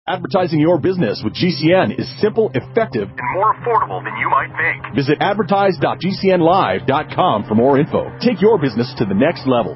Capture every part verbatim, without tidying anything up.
Advertising your business with G C N is simple, effective, and more affordable than you might think. Visit advertise dot g c n live dot com for more info. Take your business to the next level.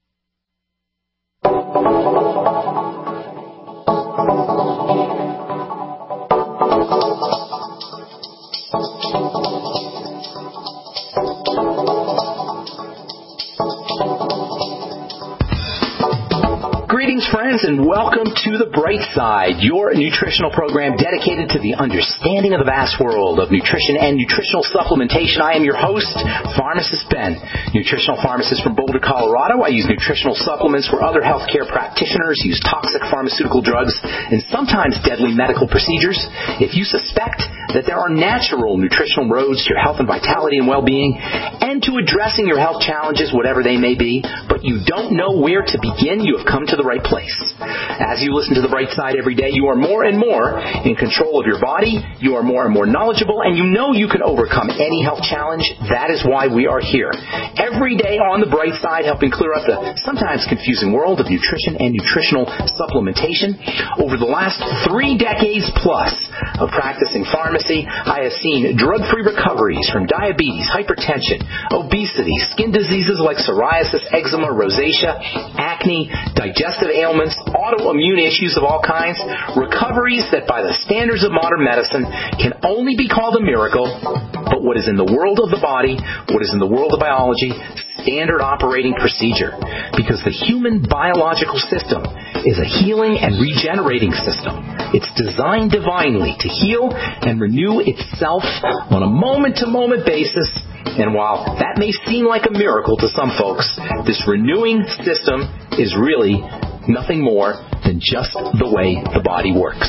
Greetings, friends, and welcome to The Bright Side, your nutritional program dedicated to the understanding of the vast world of nutrition and nutritional supplementation. I am your host, Pharmacist Ben, nutritional pharmacist from Boulder, Colorado. I use nutritional supplements where other healthcare practitioners use toxic pharmaceutical drugs and sometimes deadly medical procedures. If you suspect that there are natural nutritional roads to your health and vitality and well-being and to addressing your health challenges, whatever they may be, but you don't know where to begin, you have come to the right place. As you listen to The Bright Side every day, you are more and more in control of your body, you are more and more knowledgeable, and you know you can overcome any health challenge. That is why we are here. Every day on The Bright Side, helping clear up the sometimes confusing world of nutrition and nutritional supplementation. Over the last three decades plus of practicing pharmacy, I have seen drug-free recoveries from diabetes, hypertension, obesity, skin diseases like psoriasis, eczema, rosacea, acne, digestive ailments, autoimmune issues of all kinds, recoveries that by the standards of modern medicine can only be called a miracle, but what is in the world of the body, what is in the world of biology, standard operating procedure. Because the human biological system is a healing and regenerating system. It's designed divinely to heal and renew itself on a moment-to-moment basis. And while that may seem like a miracle to some folks, this renewing system is really nothing more than just the way the body works.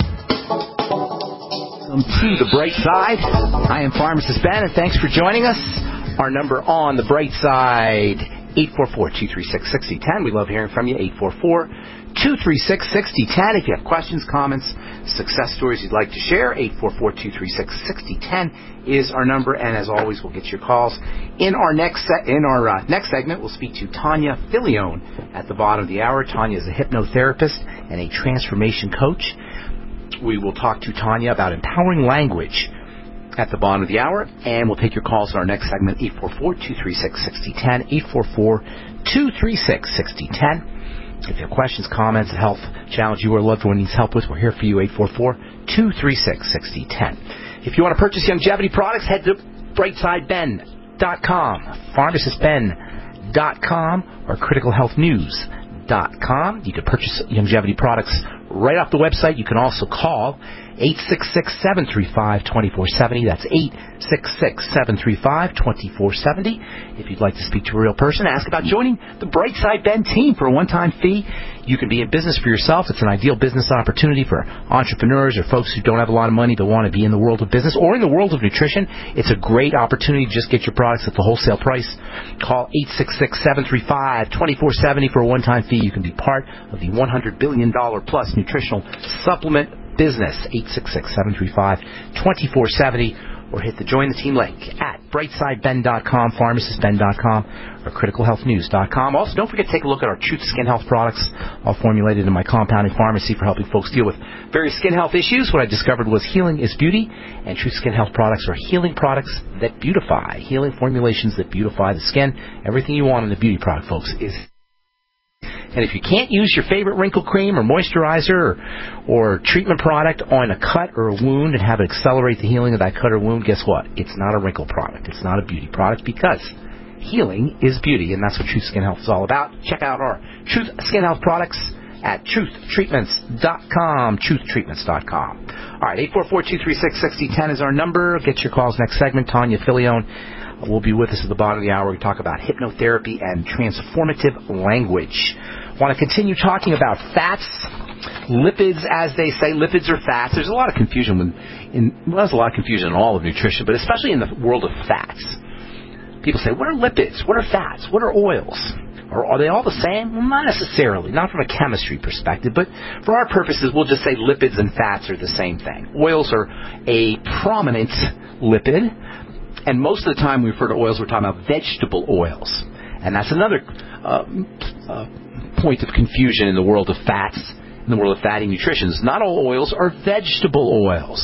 Welcome to The Bright Side. I am Pharmacist Ben, and thanks for joining us. Our number on The Bright Side, eight four four, two three six, six zero one zero. We love hearing from you, eight four four, two three six, six zero one zero. If you have questions, comments, success stories you'd like to share, eight four four, two three six, six zero one zero is our number, and as always, we'll get your calls. In our next se- in our uh, next segment, we'll speak to Tanya Filione at the bottom of the hour. Tanya is a hypnotherapist and a transformation coach. We will talk to Tanya about empowering language at the bottom of the hour, and we'll take your calls in our next segment, eight four four, two three six, six zero one zero, eight four four, two three six, six zero one zero. If you have questions, comments, a health challenge you or a loved one needs help with, we're here for you, eight four four, two three six, six zero one zero. If you want to purchase longevity products, head to bright side ben dot com, pharmacist ben dot com, or critical health news dot com. You can purchase longevity products right off the website. You can also call eight six six, seven three five, two four seven zero. That's eight six six, seven three five, two four seven zero. If you'd like to speak to a real person, ask about joining the Bright Side Ben team for a one-time fee. You can be in business for yourself. It's an ideal business opportunity for entrepreneurs or folks who don't have a lot of money but want to be in the world of business or in the world of nutrition. It's a great opportunity to just get your products at the wholesale price. Call eight six six, seven three five, two four seven zero for a one-time fee. You can be part of the one hundred billion dollars plus nutritional supplement business. eight six six, seven three five, two four seven zero, or hit the Join the Team link at bright side ben dot com, pharmacist ben dot com, or critical health news dot com. Also, don't forget to take a look at our Truth Skin Health products, all formulated in my compounding pharmacy for helping folks deal with various skin health issues. What I discovered was healing is beauty, and Truth Skin Health products are healing products that beautify, healing formulations that beautify the skin. Everything you want in a beauty product, folks, is. And if you can't use your favorite wrinkle cream or moisturizer or, or treatment product on a cut or a wound and have it accelerate the healing of that cut or wound, guess what? It's not a wrinkle product. It's not a beauty product, because healing is beauty, and that's what Truth Skin Health is all about. Check out our Truth Skin Health products at truth treatments dot com, truth treatments dot com. All right, eight four four, two three six, six zero one zero is our number. Get your calls next segment. Tanya Filione will be with us at the bottom of the hour. We talk about hypnotherapy and transformative language. Want to continue talking about fats, lipids, as they say. Lipids are fats. There's a lot of confusion when, in, well, there's a lot of confusion in all of nutrition, but especially in the world of fats. People say, what are lipids? What are fats? What are oils? Or are they all the same? Well, not necessarily, not from a chemistry perspective, but for our purposes, we'll just say lipids and fats are the same thing. Oils are a prominent lipid, and most of the time we refer to oils, we're talking about vegetable oils. And that's another uh, uh, point of confusion in the world of fats in the world of fatty nutritions. Not all oils are vegetable oils.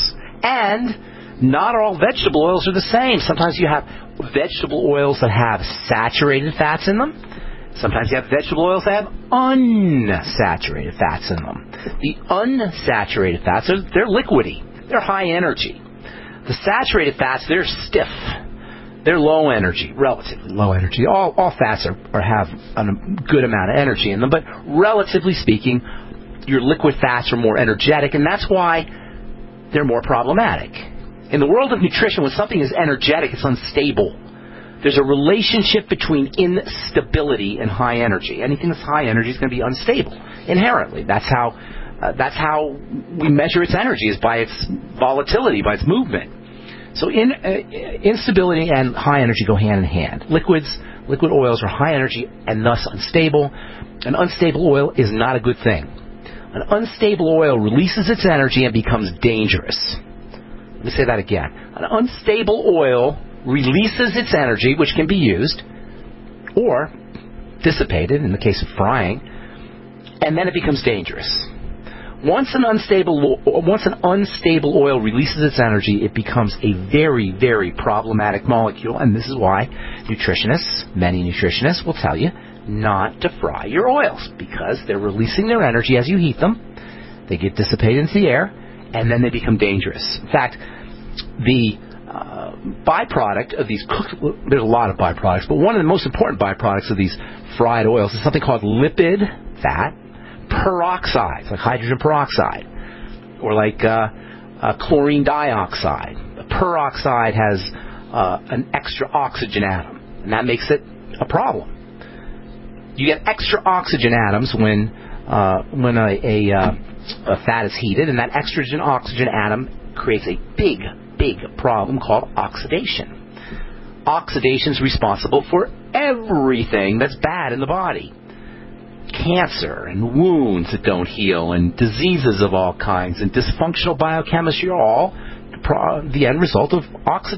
And not all vegetable oils are the same. Sometimes you have vegetable oils that have saturated fats in them. Sometimes you have vegetable oils that have unsaturated fats in them. The unsaturated fats, are, they're liquidy. They're high energy. The saturated fats, they're stiff. They're low energy, relatively low energy. All, all fats are, are have a good amount of energy in them, but relatively speaking, your liquid fats are more energetic, and that's why they're more problematic. In the world of nutrition, when something is energetic, it's unstable. There's a relationship between instability and high energy. Anything that's high energy is going to be unstable inherently. That's how uh, that's how we measure its energy, is by its volatility, by its movement. So in, uh, instability and high energy go hand in hand. Liquids, liquid oils are high energy and thus unstable. An unstable oil is not a good thing. An unstable oil releases its energy and becomes dangerous. Let me say that again. An unstable oil releases its energy, which can be used or dissipated in the case of frying, and then it becomes dangerous. Once an unstable once an unstable oil releases its energy, it becomes a very, very problematic molecule, and this is why nutritionists, many nutritionists will tell you not to fry your oils, because they're releasing their energy as you heat them. They get dissipated into the air, and then they become dangerous. In fact, the uh, byproduct of these cooked, there's a lot of byproducts, but one of the most important byproducts of these fried oils is something called lipid fat peroxides, like hydrogen peroxide, or like uh, uh, chlorine dioxide. A peroxide has uh, an extra oxygen atom, and that makes it a problem. You get extra oxygen atoms when uh, when a, a, uh, a fat is heated, and that extra oxygen atom creates a big, big problem called oxidation. Oxidation is responsible for everything that's bad in the body. Cancer and wounds that don't heal and diseases of all kinds and dysfunctional biochemistry are all the end result of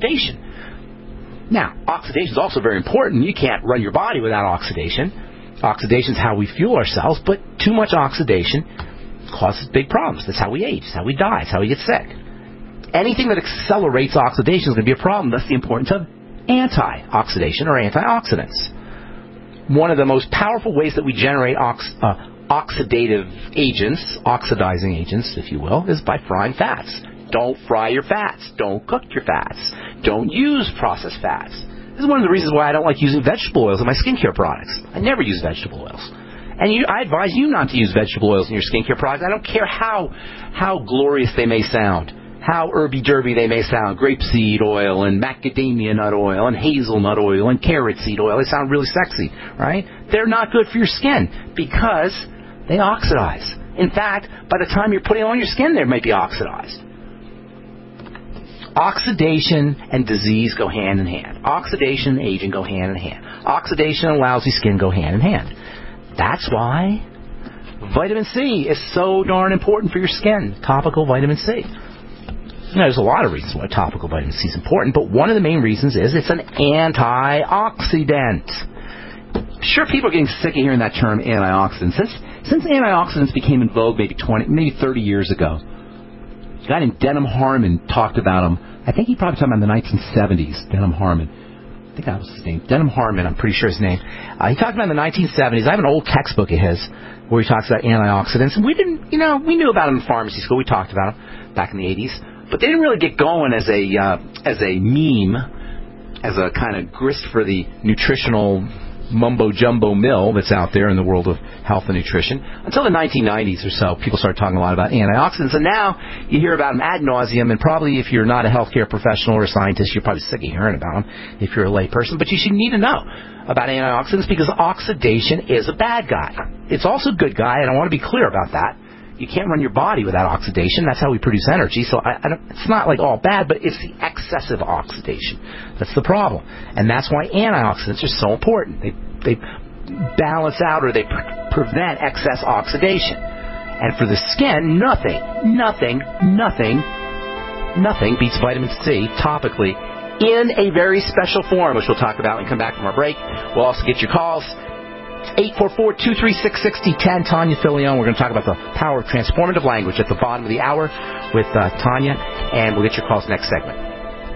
oxidation. Now, oxidation is also very important. You can't run your body without oxidation. Oxidation is how we fuel ourselves, but too much oxidation causes big problems. That's how we age. That's how we die. That's how we get sick. Anything that accelerates oxidation is going to be a problem. That's the importance of anti-oxidation or antioxidants. One of the most powerful ways that we generate ox, uh, oxidative agents, oxidizing agents, if you will, is by frying fats. Don't fry your fats. Don't cook your fats. Don't use processed fats. This is one of the reasons why I don't like using vegetable oils in my skincare products. I never use vegetable oils. And you, I advise you not to use vegetable oils in your skincare products. I don't care how how glorious they may sound, how herby-derby they may sound. Grapeseed oil and macadamia nut oil and hazelnut oil and carrot seed oil. They sound really sexy, right? They're not good for your skin because they oxidize. In fact, by the time you're putting it on your skin, they might be oxidized. Oxidation and disease go hand in hand. Oxidation and aging go hand in hand. Oxidation and lousy skin go hand in hand. That's why vitamin C is so darn important for your skin. Topical vitamin C. Now, there's a lot of reasons why topical vitamin C is important, but one of the main reasons is it's an antioxidant. Sure, people are getting sick of hearing that term antioxidant. Since since antioxidants became in vogue maybe twenty, maybe thirty years ago, a guy named Denham Harmon talked about them. I think he probably talked about them in the nineteen seventies, Denham Harmon. I think that was his name. Denham Harmon, I'm pretty sure his name. Uh, he talked about it in the nineteen seventies. I have an old textbook of his where he talks about antioxidants. And we didn't, you know, we knew about them in pharmacy school. We talked about them back in the eighties. But they didn't really get going as a uh, as a meme, as a kind of grist for the nutritional mumbo-jumbo mill that's out there in the world of health and nutrition until the nineteen nineties or so. People started talking a lot about antioxidants, and now you hear about them ad nauseum, and probably if you're not a healthcare professional or a scientist, you're probably sick of hearing about them if you're a lay person. But you should need to know about antioxidants because oxidation is a bad guy. It's also a good guy, and I want to be clear about that. You can't run your body without oxidation. That's how we produce energy. So I, I don't, it's not like all bad, but it's the excessive oxidation that's the problem. And that's why antioxidants are so important. They they balance out or they pre- prevent excess oxidation. And for the skin, nothing, nothing, nothing, nothing beats vitamin C topically in a very special form, which we'll talk about when we come back from our break. We'll also get your calls. eight four four, two three six, six zero one zero. Tanya Filion. We're going to talk about the power of transformative language at the bottom of the hour with uh, Tanya, and we'll get your calls next segment.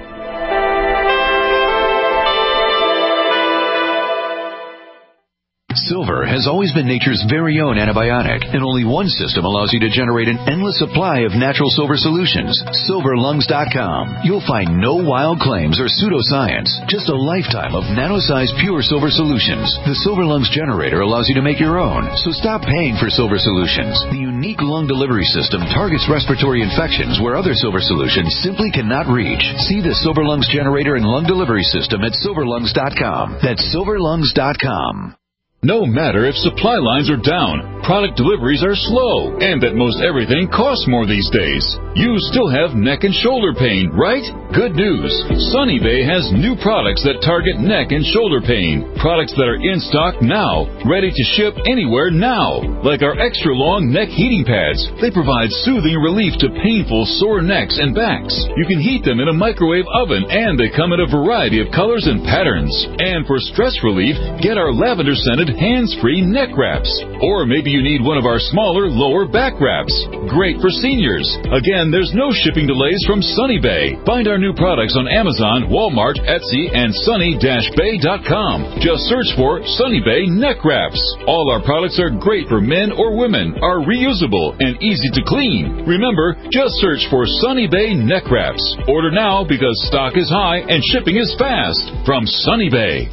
Silver has always been nature's very own antibiotic, and only one system allows you to generate an endless supply of natural silver solutions. silver lungs dot com. You'll find no wild claims or pseudoscience, just a lifetime of nano-sized pure silver solutions. The Silver Lungs generator allows you to make your own, so stop paying for silver solutions. The unique lung delivery system targets respiratory infections where other silver solutions simply cannot reach. See the Silver Lungs generator and lung delivery system at silver lungs dot com. That's silver lungs dot com. No matter if supply lines are down, product deliveries are slow, and that most everything costs more these days, you still have neck and shoulder pain, right? Good news. Sunny Bay has new products that target neck and shoulder pain. Products that are in stock now, ready to ship anywhere now. Like our extra long neck heating pads. They provide soothing relief to painful sore necks and backs. You can heat them in a microwave oven, and they come in a variety of colors and patterns. And for stress relief, get our lavender scented hands-free neck wraps. Or maybe you need one of our smaller lower back wraps. Great for seniors. Again, there's no shipping delays from Sunny Bay. Find our new products on Amazon, Walmart, Etsy, and sunny dash bay dot com. Just search for Sunny Bay neck wraps. All our products are great for men or women, are reusable, and easy to clean. Remember, just search for Sunny Bay neck wraps. Order now because stock is high and shipping is fast. From Sunny Bay.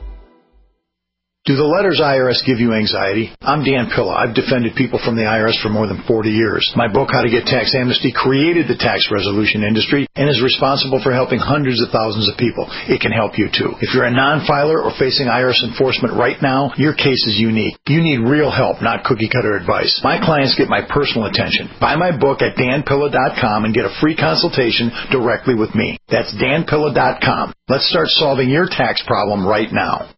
Do the letters I R S give you anxiety? I'm Dan Pilla. I've defended people from the I R S for more than forty years. My book, How to Get Tax Amnesty, created the tax resolution industry and is responsible for helping hundreds of thousands of people. It can help you, too. If you're a non-filer or facing I R S enforcement right now, your case is unique. You need real help, not cookie-cutter advice. My clients get my personal attention. Buy my book at dan pilla dot com and get a free consultation directly with me. That's dan pilla dot com. Let's start solving your tax problem right now.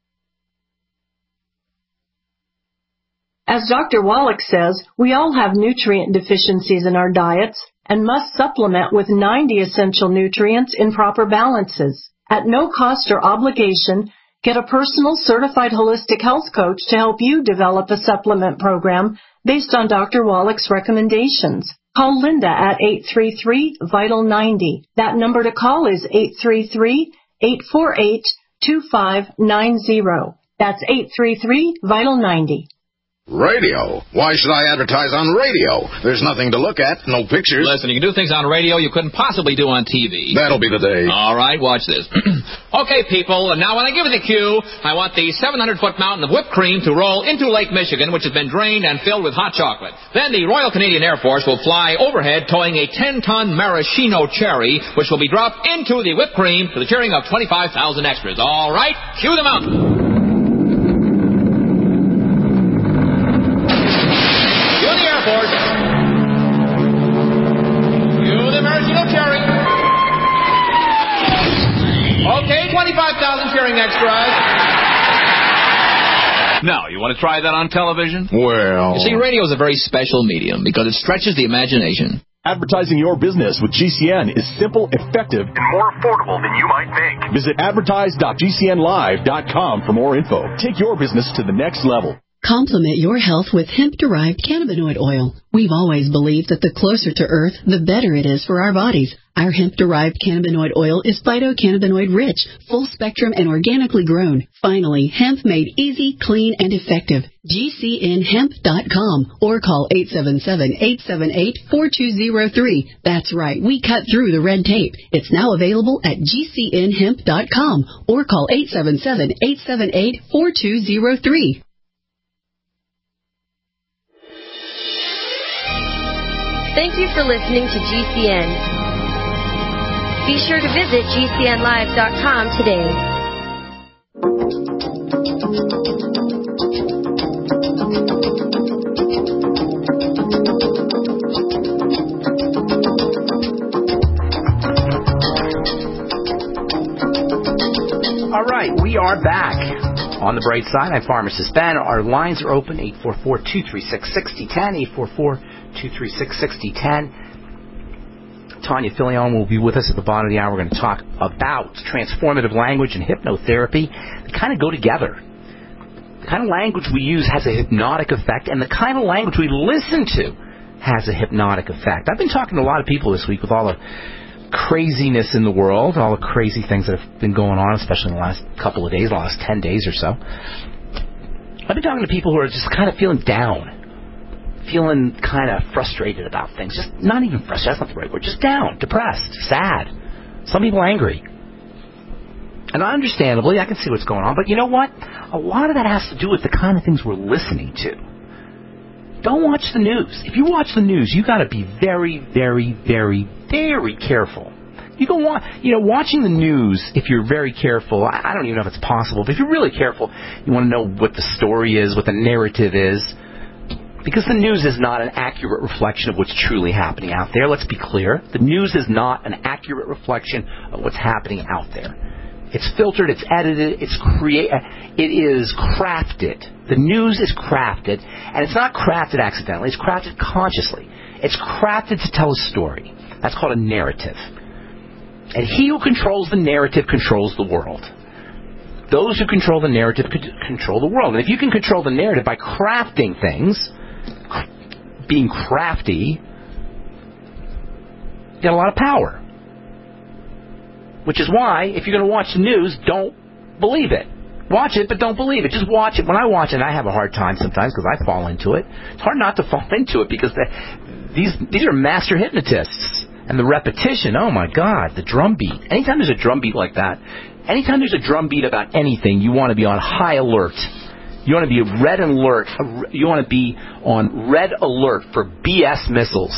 As Doctor Wallach says, we all have nutrient deficiencies in our diets and must supplement with ninety essential nutrients in proper balances. At no cost or obligation, get a personal certified holistic health coach to help you develop a supplement program based on Doctor Wallach's recommendations. Call Linda at eight three three, vital ninety. That number to call is eight three three, eight four eight, two five nine zero. That's eight three three, vital ninety. Radio? Why should I advertise on radio? There's nothing to look at, no pictures. Listen, you can do things on radio you couldn't possibly do on T V. That'll be the day. All right, watch this. Okay, people, now when I give you the cue, I want the seven hundred foot mountain of whipped cream to roll into Lake Michigan, which has been drained and filled with hot chocolate. Then the Royal Canadian Air Force will fly overhead towing a ten ton maraschino cherry, which will be dropped into the whipped cream to the cheering of twenty-five thousand extras. All right, cue the mountain. twenty-five thousand cheering extras. Now, you want to try that on television? Well... You see, radio is a very special medium because it stretches the imagination. Advertising your business with G C N is simple, effective, and more affordable than you might think. Visit advertise dot g c n live dot com for more info. Take your business to the next level. Complement your health with hemp-derived cannabinoid oil. We've always believed that the closer to Earth, the better it is for our bodies. Our hemp-derived cannabinoid oil is phytocannabinoid-rich, full-spectrum, and organically grown. Finally, hemp made easy, clean, and effective. G C N hemp dot com or call eight seven seven, eight seven eight, four two zero three. That's right, we cut through the red tape. It's now available at G C N hemp dot com or call eight seven seven, eight seven eight, four two zero three. Thank you for listening to G C N. Be sure to visit G C N live dot com today. All right, we are back. On the bright side, I'm Pharmacist Ben. Our lines are open, eight four four, two three six, six zero one zero, eight four four, two three six, six zero one zero. Tanya Filion will be with us at the bottom of the hour. We're going to talk about transformative language and hypnotherapy. They kind of go together. The kind of language we use has a hypnotic effect, and the kind of language we listen to has a hypnotic effect. I've been talking to a lot of people this week with all the craziness in the world, all the crazy things that have been going on, especially in the last couple of days, the last ten days or so. I've been talking to people who are just kind of feeling down, feeling kind of frustrated about things. Just not even frustrated, that's not the right word, just down, depressed, sad. Some people angry. And understandably, I can see what's going on, but you know what? A lot of that has to do with the kind of things we're listening to. Don't watch the news. If you watch the news, you got to be very, very, very, very careful. You go watch, you know, watching the news, if you're very careful, I, I don't even know if it's possible, but if you're really careful, you want to know what the story is, what the narrative is, because the news is not an accurate reflection of what's truly happening out there. Let's be clear. The news is not an accurate reflection of what's happening out there. It's filtered, it's edited, it's create, it is crafted. The news is crafted, and it's not crafted accidentally, it's crafted consciously. It's crafted to tell a story. That's called a narrative. And he who controls the narrative controls the world. Those who control the narrative control the world. And if you can control the narrative by crafting things, being crafty, you get a lot of power. Which is why, if you're going to watch the news, don't believe it. Watch it, but don't believe it. Just watch it. When I watch it, I have a hard time sometimes because I fall into it. It's hard not to fall into it because the, these these are master hypnotists. And the repetition, oh my God, the drum beat. Anytime there's a drum beat like that, anytime there's a drum beat about anything, you want to be on high alert. You want to be red alert. You want to be on red alert for B S missiles.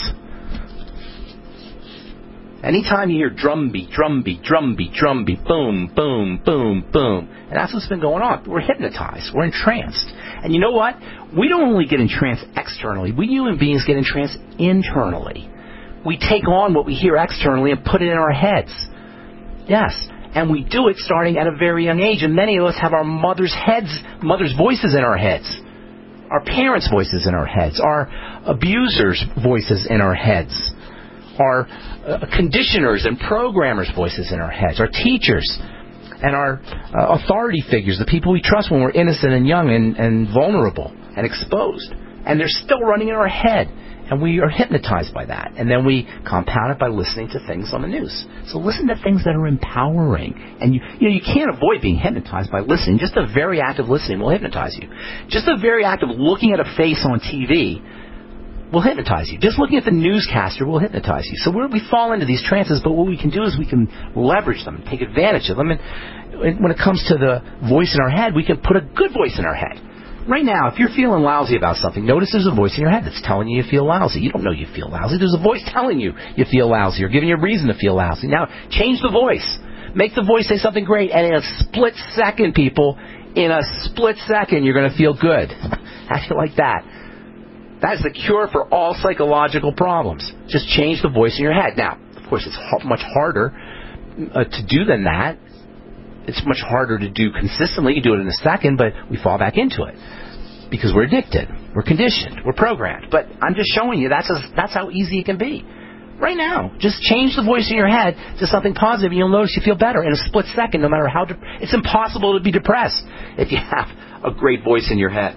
Anytime you hear drum beat, drum beat, drum beat, drum beat, boom, boom, boom, boom. And that's what's been going on. We're hypnotized. We're entranced. And you know what? We don't only get entranced externally. We human beings get entranced internally. We take on what we hear externally and put it in our heads. Yes. And we do it starting at a very young age. And many of us have our mother's heads, mother's voices in our heads. Our parents' voices in our heads. Our abusers' voices in our heads. Our uh, conditioners and programmers' voices in our heads, our teachers, and our uh, authority figures, the people we trust when we're innocent and young and, and vulnerable and exposed. And they're still running in our head, and we are hypnotized by that. And then we compound it by listening to things on the news. So listen to things that are empowering. And you, you know, you can't avoid being hypnotized by listening. Just a very active listening will hypnotize you. Just a very active looking at a face on T V will hypnotize you. Just looking at the newscaster will hypnotize you. So we're, we fall into these trances, but what we can do is we can leverage them, take advantage of them. And when it comes to the voice in our head, we can put a good voice in our head. Right now, if you're feeling lousy about something, notice there's a voice in your head that's telling you you feel lousy. You don't know you feel lousy. There's a voice telling you you feel lousy or giving you a reason to feel lousy. Now, change the voice. Make the voice say something great, and in a split second, people, in a split second, you're going to feel good. How do you like that? That's the cure for all psychological problems. Just change the voice in your head. Now, of course, it's much harder uh, to do than that. It's much harder to do consistently. You do it in a second, but we fall back into it because we're addicted. We're conditioned. We're programmed. But I'm just showing you that's, a, that's how easy it can be. Right now, just change the voice in your head to something positive, and you'll notice you feel better in a split second, no matter how... De- it's impossible to be depressed if you have a great voice in your head.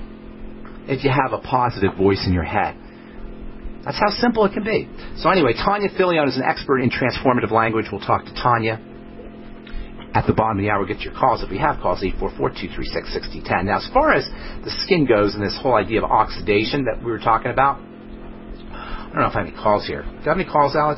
If you have a positive voice in your head. That's how simple it can be. So anyway, Tanya Filion is an expert in transformative language. We'll talk to Tanya at the bottom of the hour. Get your calls. If we have calls, eight four four, two three six, six zero one zero. Now, as far as the skin goes and this whole idea of oxidation that we were talking about, I don't know if I have any calls here. Do you have any calls, Alex?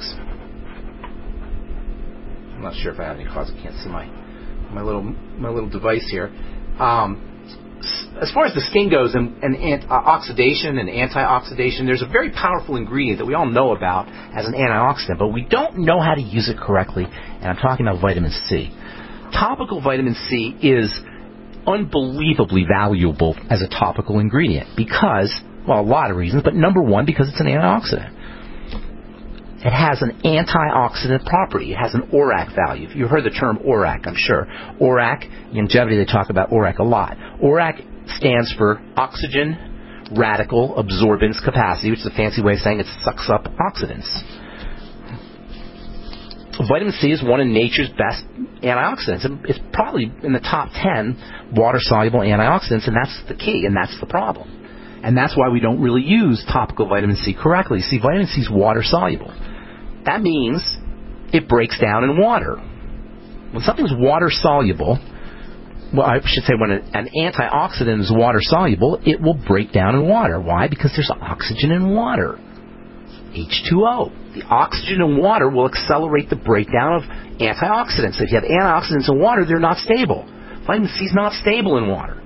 I'm not sure if I have any calls. I can't see my my little my little device here. Um, As far as the skin goes and, and ant, uh, oxidation and antioxidation, there's a very powerful ingredient that we all know about as an antioxidant, but we don't know how to use it correctly, and I'm talking about vitamin C. Topical vitamin C is unbelievably valuable as a topical ingredient because, well, a lot of reasons, but number one, because it's an antioxidant. It has an antioxidant property. It has an O R A C value. You've heard the term O R A C, I'm sure. O R A C, longevity, they talk about O R A C a lot. O R A C stands for oxygen radical absorbance capacity, which is a fancy way of saying it sucks up oxidants. vitamin C is one of nature's best antioxidants. It's probably in the top ten water-soluble antioxidants, and that's the key, and that's the problem. And that's why we don't really use topical vitamin C correctly. See, vitamin C is water-soluble. That means it breaks down in water. When something's water-soluble, well, I should say when an antioxidant is water-soluble, it will break down in water. Why? Because there's oxygen in water. H two O. The oxygen in water will accelerate the breakdown of antioxidants. If you have antioxidants in water, they're not stable. Vitamin C is not stable in water.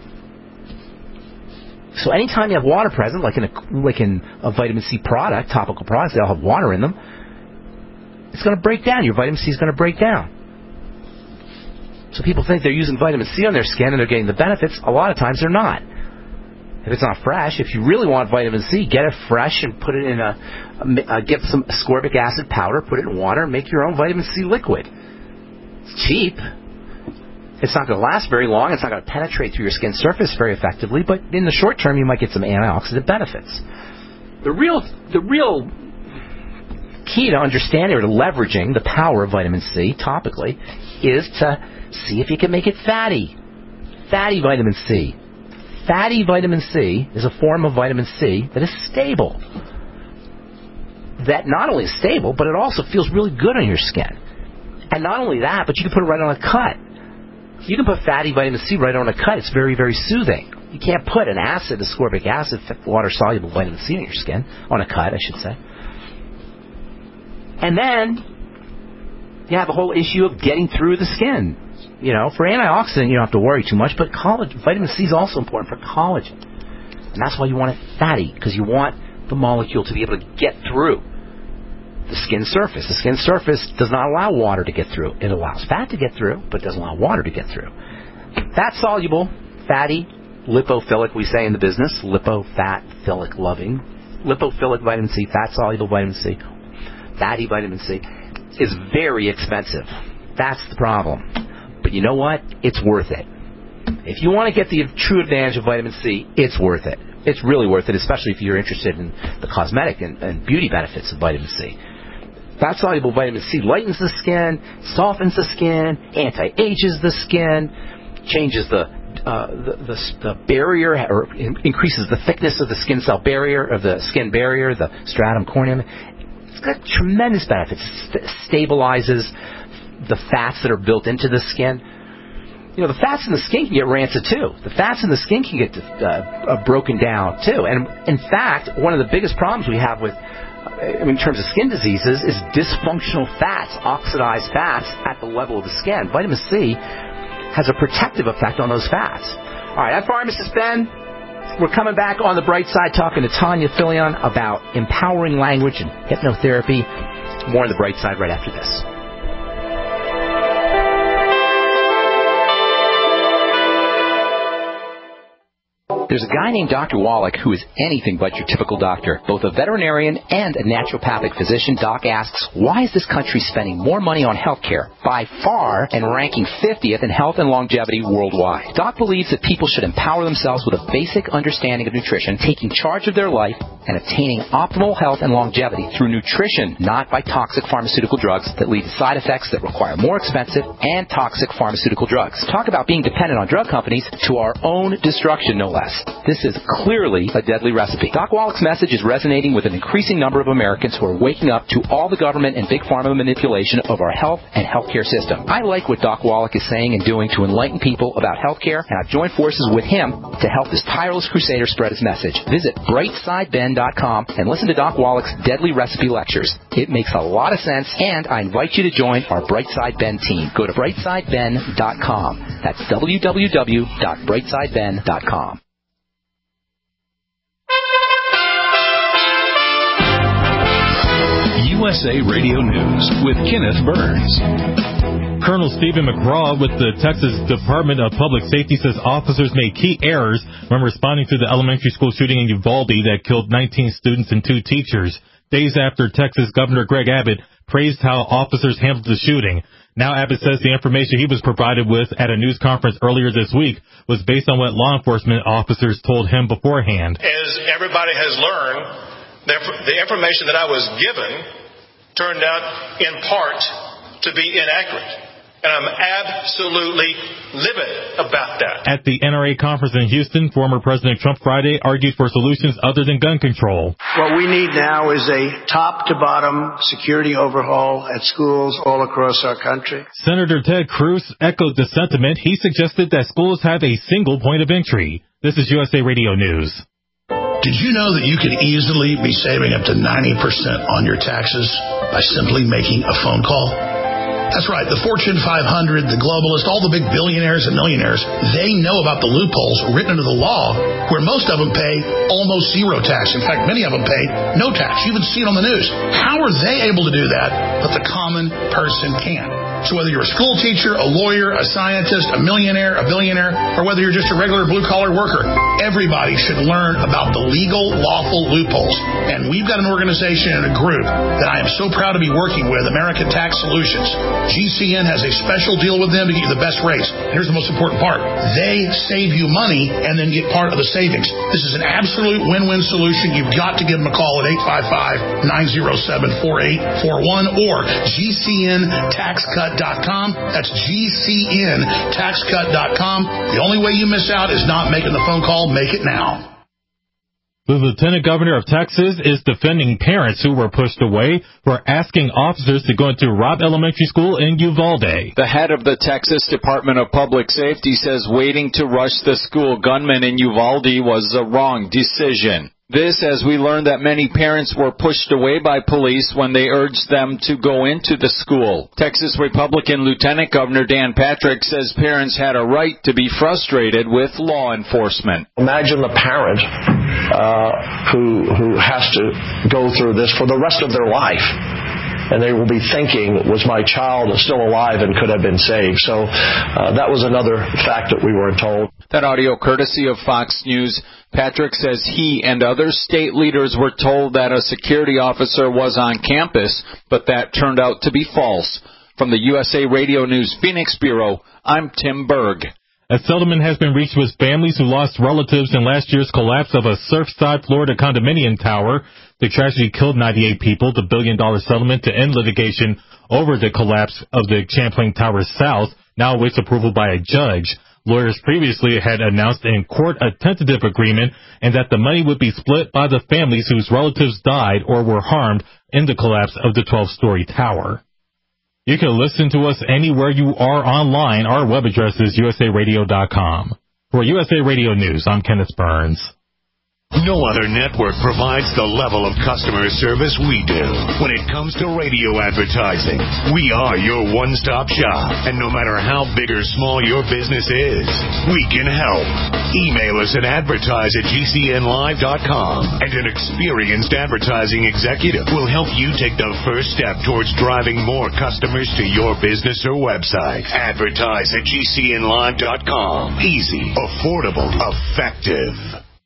So anytime you have water present, like in a, like in a vitamin C product, topical products, they all have water in them, it's going to break down. Your vitamin C is going to break down. So people think they're using vitamin C on their skin and they're getting the benefits. A lot of times they're not. If it's not fresh, if you really want vitamin C, get it fresh and put it in a, a, a get some ascorbic acid powder, put it in water, and make your own vitamin C liquid. It's cheap. It's not going to last very long. It's not going to penetrate through your skin surface very effectively, but in the short term, you might get some antioxidant benefits. The real, the real key to understanding or to leveraging the power of vitamin C topically is to see if you can make it fatty. Fatty vitamin C. Fatty vitamin C is a form of vitamin C that is stable. That not only is stable, but it also feels really good on your skin. And not only that, but you can put it right on a cut. You can put fatty vitamin C right on a cut. It's very, very soothing. You can't put an acid, ascorbic acid, water-soluble vitamin C on your skin, on a cut, I should say. And then you have a whole issue of getting through the skin. You know, for antioxidant, you don't have to worry too much, but collagen, vitamin C is also important for collagen. And that's why you want it fatty, because you want the molecule to be able to get through the skin surface. The skin surface does not allow water to get through. It allows fat to get through, but doesn't allow water to get through. Fat-soluble, fatty, lipophilic, we say in the business, lipo, fat, philic, loving. Lipophilic vitamin C, fat-soluble vitamin C, fatty vitamin C, is very expensive. That's the problem. But you know what? It's worth it. If you want to get the true advantage of vitamin C, it's worth it. It's really worth it, especially if you're interested in the cosmetic and, and beauty benefits of vitamin C. Fat-soluble vitamin C lightens the skin, softens the skin, anti-ages the skin, changes the, uh, the, the, the barrier, or in, increases the thickness of the skin cell barrier, of the skin barrier, the stratum corneum. It's got tremendous benefits. It stabilizes the fats that are built into the skin. You know, the fats in the skin can get rancid too. The fats in the skin can get uh, broken down too. And in fact, one of the biggest problems we have with, uh, in terms of skin diseases, is dysfunctional fats, oxidized fats at the level of the skin. Vitamin C has a protective effect on those fats. All right, I'm Pharmacist Ben. We're coming back on the bright side, talking to Tanya Filion about empowering language and hypnotherapy. More on the bright side right after this. There's a guy named Doctor Wallach who is anything but your typical doctor. Both a veterinarian and a naturopathic physician, Doc asks, why is this country spending more money on health care, by far, and ranking fiftieth in health and longevity worldwide? Doc believes that people should empower themselves with a basic understanding of nutrition, taking charge of their life, and obtaining optimal health and longevity through nutrition, not by toxic pharmaceutical drugs that lead to side effects that require more expensive and toxic pharmaceutical drugs. Talk about being dependent on drug companies to our own destruction, no less. This is clearly a deadly recipe. Doc Wallach's message is resonating with an increasing number of Americans who are waking up to all the government and big pharma manipulation of our health and healthcare system. I like what Doc Wallach is saying and doing to enlighten people about healthcare, and I've joined forces with him to help this tireless crusader spread his message. Visit bright side ben dot com and listen to Doc Wallach's deadly recipe lectures. It makes a lot of sense, and I invite you to join our Brightside Ben team. Go to bright side ben dot com. That's w w w dot bright side ben dot com. U S A Radio News with Kenneth Burns. Colonel Stephen McGraw with the Texas Department of Public Safety says officers made key errors when responding to the elementary school shooting in Uvalde that killed nineteen students and two teachers. Days after Texas Governor Greg Abbott praised how officers handled the shooting. Now Abbott says the information he was provided with at a news conference earlier this week was based on what law enforcement officers told him beforehand. As everybody has learned, the information that I was given turned out in part to be inaccurate. And I'm absolutely livid about that. At the N R A conference in Houston, former President Trump Friday argued for solutions other than gun control. What we need now is a top-to-bottom security overhaul at schools all across our country. Senator Ted Cruz echoed the sentiment. He suggested that schools have a single point of entry. This is U S A Radio News. Did you know that you could easily be saving up to ninety percent on your taxes by simply making a phone call? That's right. The Fortune five hundred, the globalists, all the big billionaires and millionaires, they know about the loopholes written into the law where most of them pay almost zero tax. In fact, many of them pay no tax. You even see it on the news. How are they able to do that, but the common person can't? So whether you're a school teacher, a lawyer, a scientist, a millionaire, a billionaire, or whether you're just a regular blue-collar worker, everybody should learn about the legal, lawful loopholes. And we've got an organization and a group that I am so proud to be working with, American Tax Solutions. G C N has a special deal with them to get you the best rates. And here's the most important part. They save you money and then get part of the savings. This is an absolute win-win solution. You've got to give them a call at eight five five, nine oh seven, four eight four one or G C N tax cut dot com. That's G C N tax cut dot com. The only way you miss out is not making the phone call. Make it now. The Lieutenant Governor of Texas is defending parents who were pushed away for asking officers to go into Robb Elementary School in Uvalde. The head of the Texas Department of Public Safety says waiting to rush the school gunman in Uvalde was a wrong decision. This as we learned that many parents were pushed away by police when they urged them to go into the school. Texas Republican Lieutenant Governor Dan Patrick says parents had a right to be frustrated with law enforcement. Imagine the parent uh, who who has to go through this for the rest of their life. And they will be thinking, was my child still alive and could have been saved? So uh, that was another fact that we were told. That audio courtesy of Fox News. Patrick says he and other state leaders were told that a security officer was on campus, but that turned out to be false. From the U S A Radio News Phoenix Bureau, I'm Tim Berg. A settlement has been reached with families who lost relatives in last year's collapse of a Surfside, Florida condominium tower. The tragedy killed ninety-eight people. The billion-dollar settlement to end litigation over the collapse of the Champlain Tower South now awaits approval by a judge. Lawyers previously had announced in court a tentative agreement and that the money would be split by the families whose relatives died or were harmed in the collapse of the twelve-story tower. You can listen to us anywhere you are online. Our web address is U S A radio dot com. For U S A Radio News, I'm Kenneth Burns. No other network provides the level of customer service we do. When it comes to radio advertising, we are your one-stop shop. And no matter how big or small your business is, we can help. Email us at advertise at G C N live dot com, and an experienced advertising executive will help you take the first step towards driving more customers to your business or website. Advertise at G C N live dot com. Easy, affordable, effective.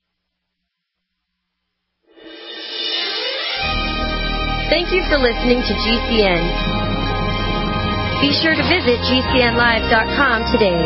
Thank you for listening to G C N. Be sure to visit G C N live dot com today.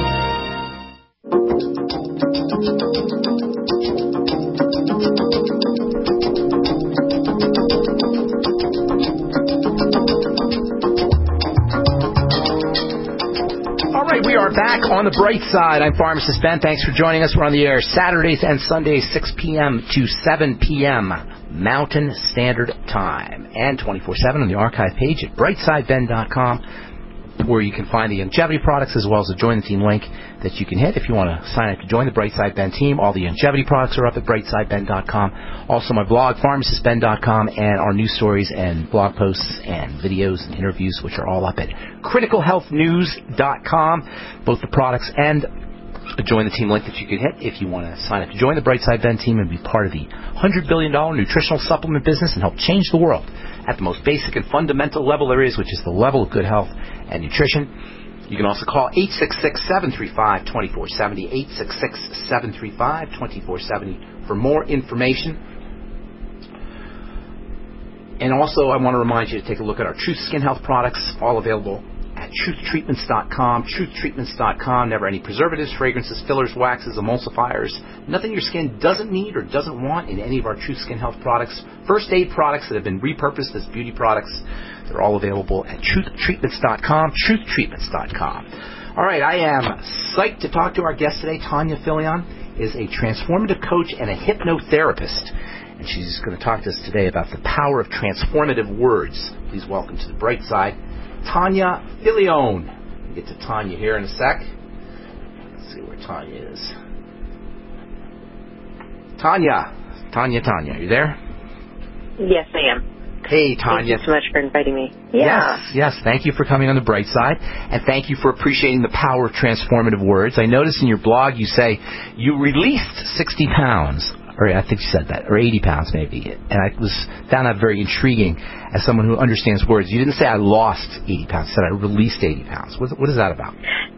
All right, we are back on the bright side. I'm Pharmacist Ben. Thanks for joining us. We're on the air Saturdays and Sundays, six p.m. to seven p.m. Mountain Standard Time, and twenty-four seven on the archive page at brightside ben dot com, where you can find the longevity products as well as the Join the Team link that you can hit if you want to sign up to join the Brightside Ben team. All the longevity products are up at brightside ben dot com. Also my blog, pharmacist ben dot com, and our news stories and blog posts and videos and interviews, which are all up at critical health news dot com. Both the products and a Join the Team link that you can hit if you want to sign up to join the Brightside Ben team and be part of the one hundred billion dollars nutritional supplement business and help change the world at the most basic and fundamental level there is, which is the level of good health and nutrition. You can also call eight six six, seven three five, two four seven zero, eight six six, seven three five, two four seven zero for more information. And also, I want to remind you to take a look at our Truth Skin Health products, all available at truth treatments dot com, truth treatments dot com. Never any preservatives, fragrances, fillers, waxes, emulsifiers. Nothing your skin doesn't need or doesn't want in any of our Truth Skin Health products. First aid products that have been repurposed as beauty products. They're all available at truth treatments dot com, truth treatments dot com. All right, I am psyched to talk to our guest today. Tanya Filion is a transformative coach and a hypnotherapist. And she's going to talk to us today about the power of transformative words. Please welcome to the bright side, Tanya Filion. We'll get to Tanya here in a sec. Let's see where Tanya is. Tanya. Tanya, Tanya, are you there? Yes, I am. Hey, Tanya. Thank you so much for inviting me. Yeah. Yes, yes. Thank you for coming on the bright side, and thank you for appreciating the power of transformative words. I noticed in your blog you say you released sixty pounds, or I think you said that, or eighty pounds maybe, and I was found that very intriguing as someone who understands words. You didn't say I lost eighty pounds. You said I released eighty pounds. What, what is that about?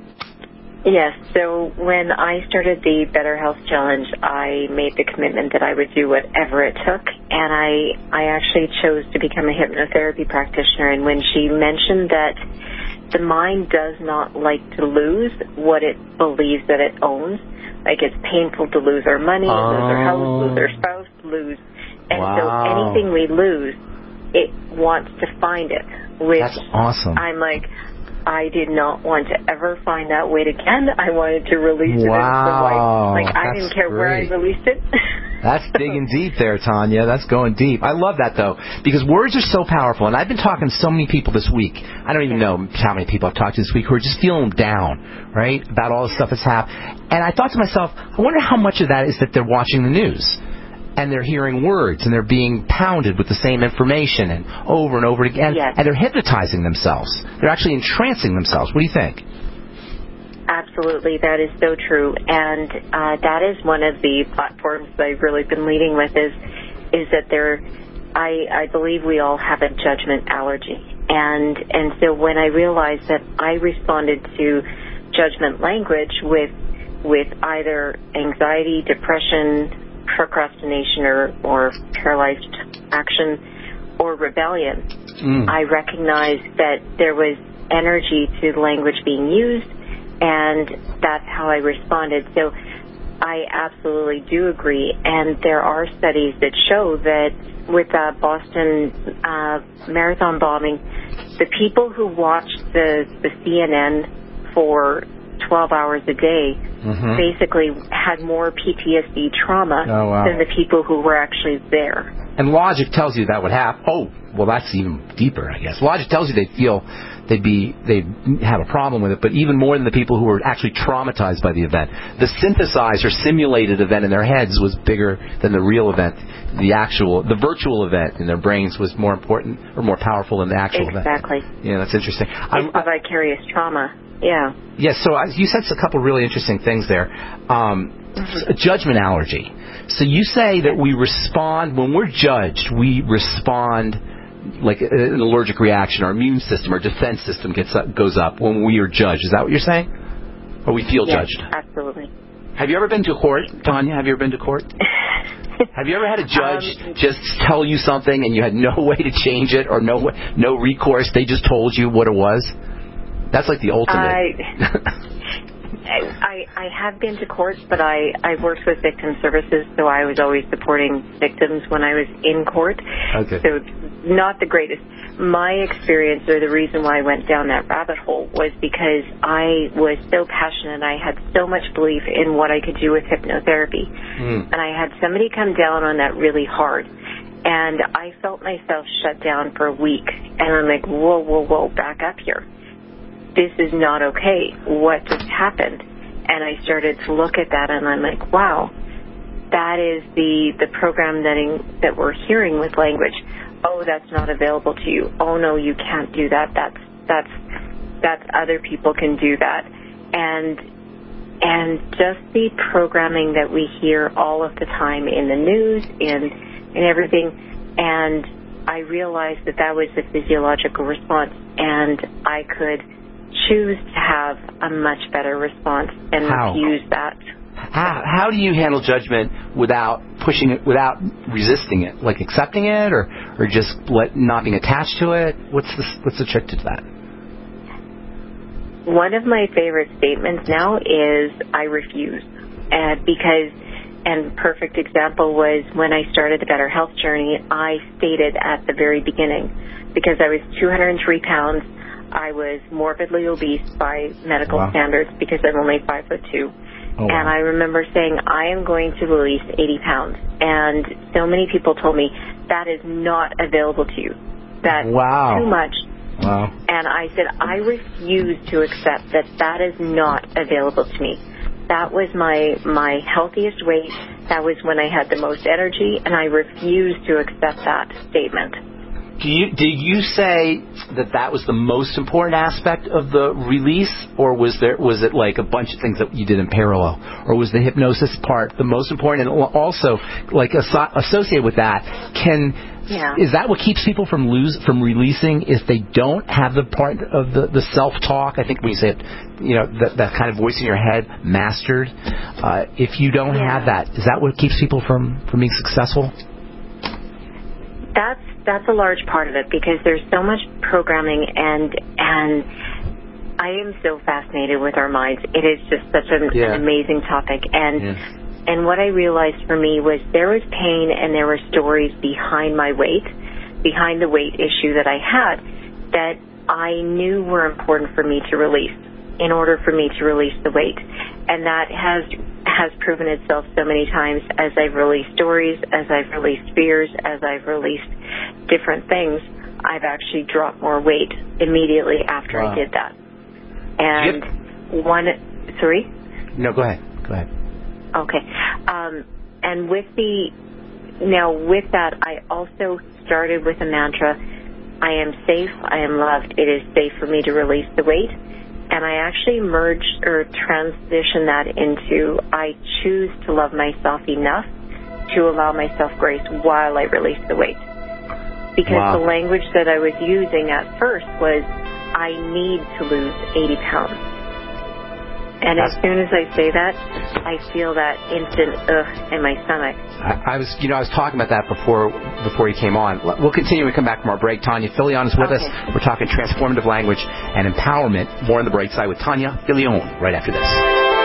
Yes, so when I started the Better Health Challenge, I made the commitment that I would do whatever it took, and I I actually chose to become a hypnotherapy practitioner. And when she mentioned that the mind does not like to lose what it believes that it owns, like it's painful to lose our money, oh. lose our house, lose our spouse, lose, and wow. so anything we lose, it wants to find it, which That's awesome. I'm like, I did not want to ever find that weight again. I wanted to release it. Wow. Like, like I didn't care great. where I released it. That's digging deep there, Tanya. That's going deep. I love that, though, because words are so powerful. And I've been talking to so many people this week. I don't even know how many people I've talked to this week who are just feeling down, right, about all the stuff that's happened. And I thought to myself, I wonder how much of that is that they're watching the news. And they're hearing words, and they're being pounded with the same information and over and over again. Yes. And they're hypnotizing themselves. They're actually entrancing themselves. What do you think? Absolutely, that is so true. And uh, that is one of the platforms that I've really been leading with is is that there, I, I believe we all have a judgment allergy. And, and so when I realized that I responded to judgment language with with either anxiety, depression, procrastination or, or paralyzed action or rebellion, mm. I recognized that there was energy to the language being used, and that's how I responded. So I absolutely do agree, and there are studies that show that with the Boston uh, Marathon bombing, the people who watched the, the C N N for twelve hours a day mm-hmm. basically had more P T S D trauma oh, wow. than the people who were actually there. And logic tells you that would happen. Oh, well, that's even deeper, I guess. Logic tells you they feel they'd be they'd have a problem with it, but even more than the people who were actually traumatized by the event. The synthesized or simulated event in their heads was bigger than the real event. The actual, the virtual event in their brains was more important or more powerful than the actual exactly. event. Exactly. Yeah, that's interesting. It's the vicarious trauma. Yeah. Yes, so you said a couple really interesting things there. Um, mm-hmm. Judgment allergy. So you say that we respond, when we're judged, we respond like an allergic reaction. Our immune system, our defense system gets up, goes up when we are judged. Is that what you're saying? Or we feel yes, judged? Absolutely. Have you ever been to court, Tanya? Have you ever been to court? Have you ever had a judge um, just tell you something and you had no way to change it or no no recourse? They just told you what it was? That's like the ultimate. I, I, I have been to court, but I, I worked with victim services, so I was always supporting victims when I was in court. Okay. So not the greatest. My experience, or the reason why I went down that rabbit hole, was because I was so passionate. I had so much belief in what I could do with hypnotherapy. Mm. And I had somebody come down on that really hard. And I felt myself shut down for a week. And I'm like, whoa, whoa, whoa, back up here. This is not okay. What just happened? And I started to look at that, and I'm like, wow, that is the, the program that in, that we're hearing with language. Oh, that's not available to you. Oh, no, you can't do that. That's that's that's other people can do that. And and just the programming that we hear all of the time in the news, in in everything. And I realized that that was the physiological response, and I could choose to have a much better response and How? use that. How, how do you handle judgment without pushing it, without resisting it, like accepting it, or, or just let not being attached to it? What's the what's the trick to that? one of my favorite statements now is I refuse. Uh, because, and perfect example was when I started the Better Health Journey, I stated at the very beginning, because I was two hundred three pounds, I was morbidly obese by medical wow. standards because I'm only five foot two. Oh, wow. And I remember saying, I am going to release eighty pounds. And so many people told me, that is not available to you. That's wow. too much. Wow. And I said, I refuse to accept that that is not available to me. That was my my healthiest weight. That was when I had the most energy, and I refuse to accept that statement. Do you, did you say that that was the most important aspect of the release, or was there was it like a bunch of things that you did in parallel, or was the hypnosis part the most important? And also, like associated with that, can yeah. is that what keeps people from lose from releasing if they don't have the part of the, the self-talk? I think when you say it, you know, that, that kind of voice in your head mastered. Uh, if you don't yeah. have that, is that what keeps people from, from being successful? That's That's a large part of it, because there's so much programming, and and I am so fascinated with our minds. It is just such an, yeah. an amazing topic. And yeah. and what I realized for me was there was pain and there were stories behind my weight, behind the weight issue that I had, that I knew were important for me to release in order for me to release the weight. And that has has proven itself so many times as I've released stories, as I've released fears, as I've released different things. I've actually dropped more weight immediately after wow. I did that. And yep. one, sorry? No, go ahead. Go ahead. Okay. Um, and with the, now with that, I also started with a mantra, I am safe, I am loved, it is safe for me to release the weight. And I actually merged or transitioned that into I choose to love myself enough to allow myself grace while I release the weight. Because wow. the language that I was using at first was, I need to lose eighty pounds. And as soon as I say that, I feel that instant ugh in my stomach. I, I was, you know, I was talking about that before before you came on. We'll continue when we come back from our break. Tanya Filion is with okay. us. We're talking transformative language and empowerment. More on the Bright Side with Tanya Filion right after this.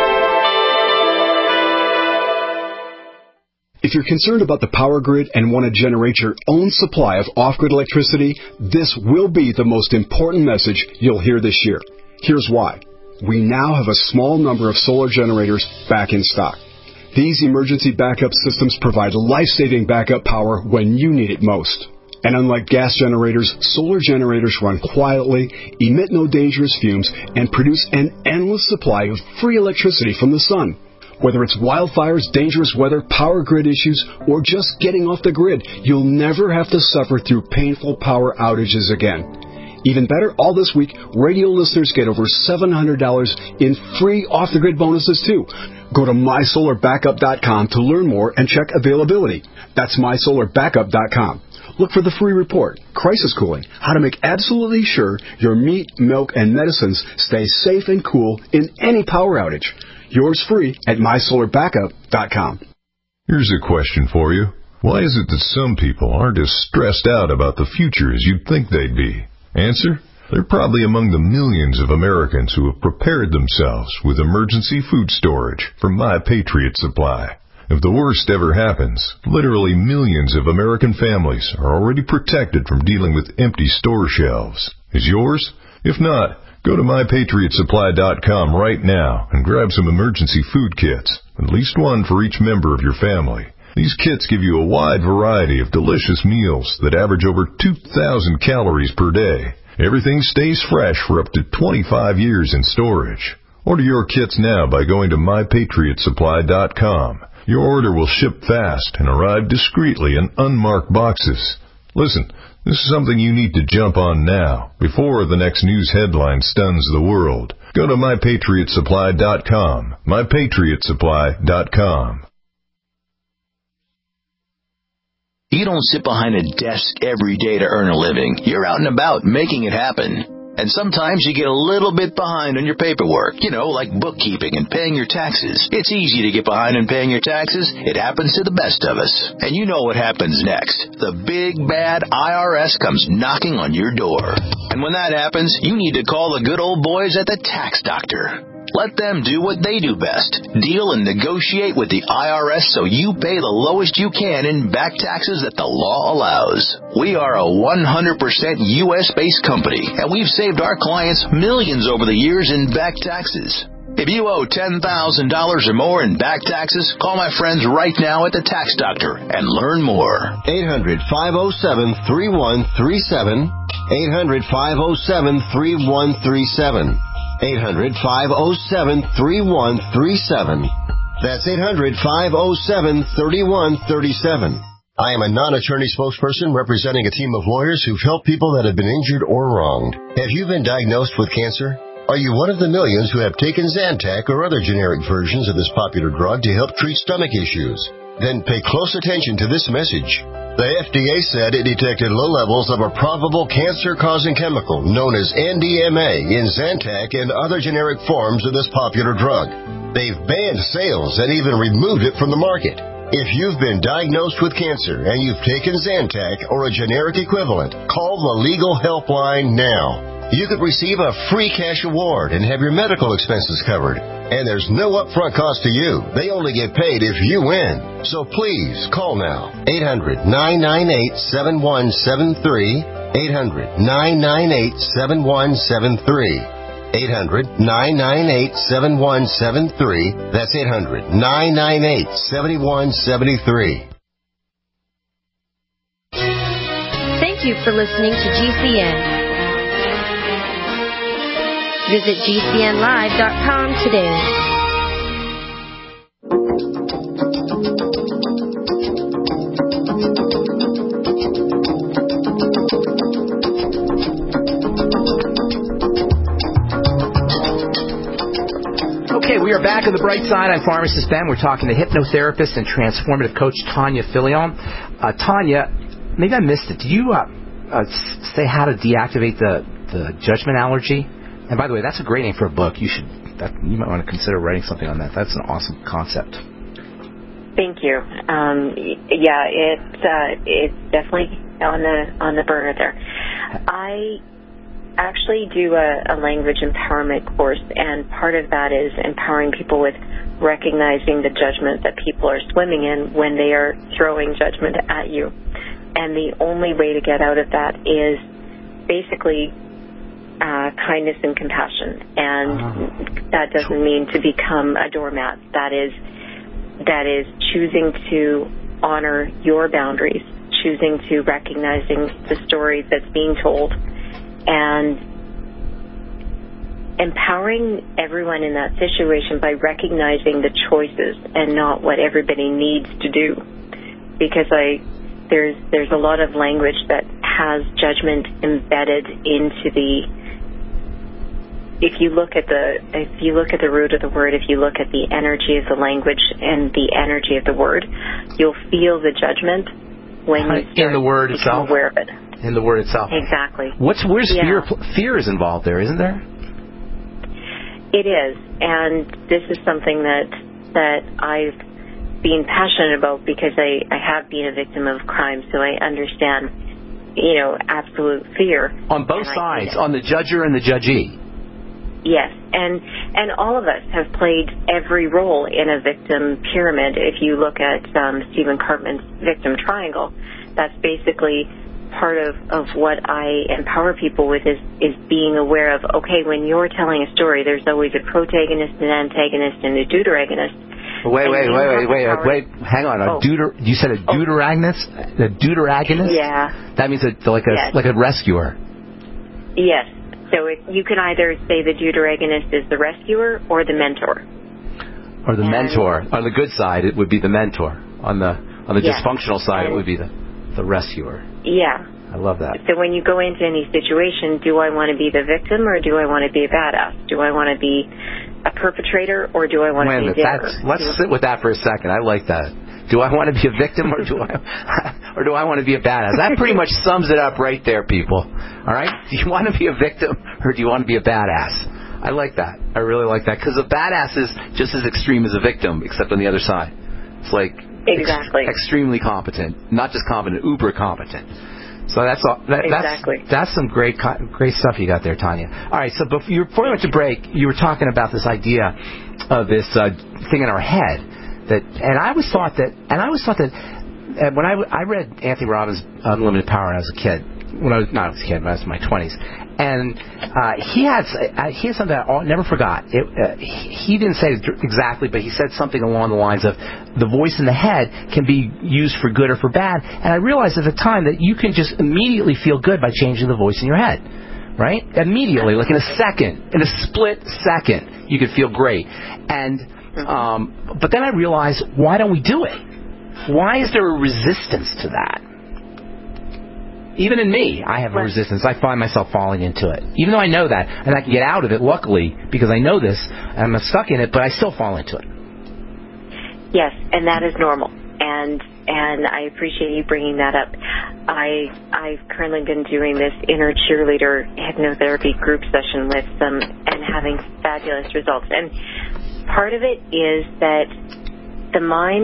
If you're concerned about the power grid and want to generate your own supply of off-grid electricity, this will be the most important message you'll hear this year. Here's why. We now have a small number of solar generators back in stock. These emergency backup systems provide life-saving backup power when you need it most. And unlike gas generators, solar generators run quietly, emit no dangerous fumes, and produce an endless supply of free electricity from the sun. Whether it's wildfires, dangerous weather, power grid issues, or just getting off the grid, you'll never have to suffer through painful power outages again. Even better, all this week, radio listeners get over seven hundred dollars in free off-the-grid bonuses, too. Go to my solar backup dot com to learn more and check availability. That's my solar backup dot com. Look for the free report, Crisis Cooling, how to make absolutely sure your meat, milk, and medicines stay safe and cool in any power outage. Yours free at my solar backup dot com. Here's a question for you. Why is it that some people aren't as stressed out about the future as you'd think they'd be? Answer? They're probably among the millions of Americans who have prepared themselves with emergency food storage from My Patriot Supply. If the worst ever happens, literally millions of American families are already protected from dealing with empty store shelves. Is yours? If not, go to my patriot supply dot com right now and grab some emergency food kits, at least one for each member of your family. These kits give you a wide variety of delicious meals that average over two thousand calories per day. Everything stays fresh for up to twenty-five years in storage. Order your kits now by going to my patriot supply dot com. Your order will ship fast and arrive discreetly in unmarked boxes. Listen, this is something you need to jump on now, before the next news headline stuns the world. Go to my patriot supply dot com. my patriot supply dot com. You don't sit behind a desk every day to earn a living. You're out and about making it happen. And sometimes you get a little bit behind on your paperwork, you know, like bookkeeping and paying your taxes. It's easy to get behind on paying your taxes. It happens to the best of us. And you know what happens next. The big, bad I R S comes knocking on your door. And when that happens, you need to call the good old boys at the Tax Doctor. Let them do what they do best. Deal and negotiate with the I R S so you pay the lowest you can in back taxes that the law allows. We are a one hundred percent U S-based company, and we've saved our clients millions over the years in back taxes. If you owe ten thousand dollars or more in back taxes, call my friends right now at the Tax Doctor and learn more. eight hundred, five oh seven, three one three seven. eight hundred, five oh seven, three one three seven. eight hundred, five oh seven, three one three seven. That's eight hundred, five oh seven, three one three seven. I am a non-attorney spokesperson representing a team of lawyers who've helped people that have been injured or wronged. Have you been diagnosed with cancer? Are you one of the millions who have taken Zantac or other generic versions of this popular drug to help treat stomach issues? Then pay close attention to this message. The F D A said it detected low levels of a probable cancer-causing chemical known as N D M A in Zantac and other generic forms of this popular drug. They've banned sales and even removed it from the market. If you've been diagnosed with cancer and you've taken Zantac or a generic equivalent, call the Legal Helpline now. You could receive a free cash award and have your medical expenses covered. And there's no upfront cost to you. They only get paid if you win. So please, call now. eight hundred, nine nine eight, seven one seven three. eight hundred, nine nine eight, seven one seven three. eight hundred, nine nine eight, seven one seven three. That's eight hundred, nine nine eight, seven one seven three. Thank you for listening to G C N. Visit G C N live dot com today. Okay, we are back on the bright side. I'm Pharmacist Ben. We're talking to hypnotherapist and transformative coach Tanya Filion. Uh, Tanya, maybe I missed it. Did you uh, uh, say how to deactivate the, the judgment allergy? And by the way, that's a great name for a book. You should, that, you might want to consider writing something on that. That's an awesome concept. Thank you. Um, yeah, it's uh, it's definitely on the on the burner there. I actually do a, a language empowerment course, and part of that is empowering people with recognizing the judgment that people are swimming in when they are throwing judgment at you. And the only way to get out of that is basically Uh, kindness and compassion, and uh-huh. that doesn't mean to become a doormat. That is, that is choosing to honor your boundaries, choosing to recognizing the story that's being told, and empowering everyone in that situation by recognizing the choices and not what everybody needs to do. Because I, there's there's a lot of language that has judgment embedded into the. If you look at the if you look at the root of the word, if you look at the energy of the language and the energy of the word, you'll feel the judgment when you start in the word itself. Aware of it. In the word itself. Exactly. What's where's yeah. fear? Fear is involved there, isn't there? It is, and this is something that that I've been passionate about because I, I have been a victim of crime, so I understand, you know, absolute fear. On both sides, on the judger and the judgee. Yes, and and all of us have played every role in a victim pyramid. If you look at um, Stephen Cartman's victim triangle, that's basically part of, of what I empower people with is, is being aware of, okay, when you're telling a story, there's always a protagonist, an antagonist, and a deuteragonist. Wait, wait, wait, wait, wait, wait, hang on. A oh. deuter, you said a deuteragonist? A deuteragonist? Yeah. That means a, like a yes. like a rescuer. Yes. So it, you can either say the deuteragonist is the rescuer or the mentor. Or the and mentor. On the good side, it would be the mentor. On the on the yes. dysfunctional side, and it would be the, the rescuer. Yeah. I love that. So when you go into any situation, do I want to be the victim or do I want to be a badass? Do I want to be a perpetrator or do I want Wait to be a darer? Let's sit with that for a second. I like that. Do I want to be a victim or do I or do I want to be a badass? That pretty much sums it up right there, people. All right? Do you want to be a victim or do you want to be a badass? I like that. I really like that because a badass is just as extreme as a victim, except on the other side. It's like exactly ex- extremely competent, not just competent, uber competent. So that's all. That, exactly. That's, that's some great great stuff you got there, Tanya. All right. So before, you, before we went to break, you were talking about this idea of this uh, thing in our head that, and I always thought that, and I always thought that uh, when I I read Anthony Robbins' Unlimited Power when I was a kid, when I was not as a kid, but I was in my twenties, and uh, he had uh, he had something that I never forgot. It, uh, he didn't say it exactly, but he said something along the lines of the voice in the head can be used for good or for bad. And I realized at the time that you can just immediately feel good by changing the voice in your head, right? Immediately, like in a second, in a split second, you could feel great. And um, but then I realized, why don't we do it? Why is there a resistance to that? Even in me, I have a resistance. I find myself falling into it. Even though I know that, and I can get out of it, luckily, because I know this, and I'm stuck in it, but I still fall into it. Yes, and that is normal. And and I appreciate you bringing that up. I, I've currently been doing this inner cheerleader hypnotherapy group session with them and having fabulous results. And part of it is that the